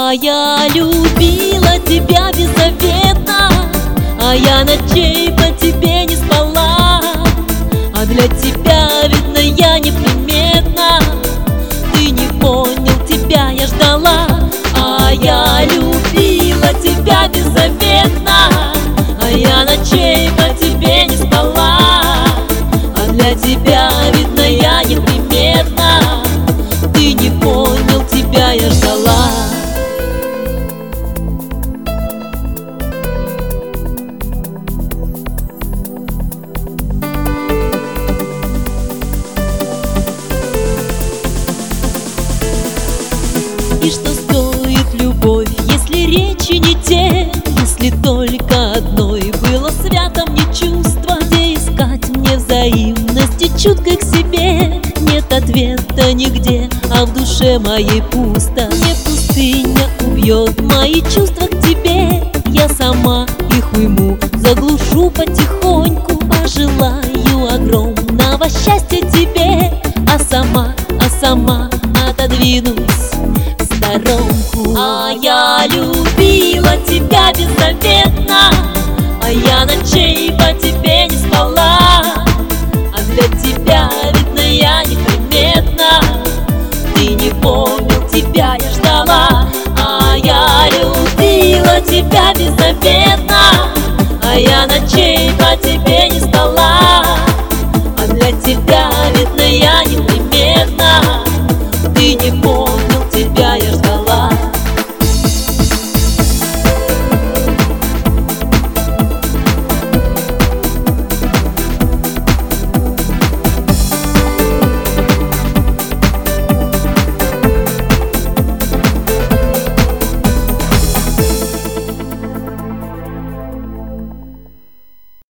А я любила тебя беззаветно, а я ночей по тебе не спала. А для тебя, видно, я непременно. Ты не понял, тебя я ждала. А я любила тебя беззаветно, а я ночей по тебе не спала. А для тебя, видно, я непременно. Ты не понял, тебя я ждала. И что стоит любовь, если речи не те, если только одной было свято мне чувство? Где искать мне взаимности чуткой к себе? Нет ответа нигде, а в душе моей пусто. Не пустыня убьет мои чувства к тебе. Я сама их уйму, заглушу потихоньку. Пожелаю огромного счастья тебе, а сама отодвинусь в сторонку. А я любила тебя беззаветно, а я ночей по тебе не спала. А для тебя, видно, я неприметна. Ты не понял, тебя я ждала. А я любила тебя беззаветно, а я ночей по тебе не спала.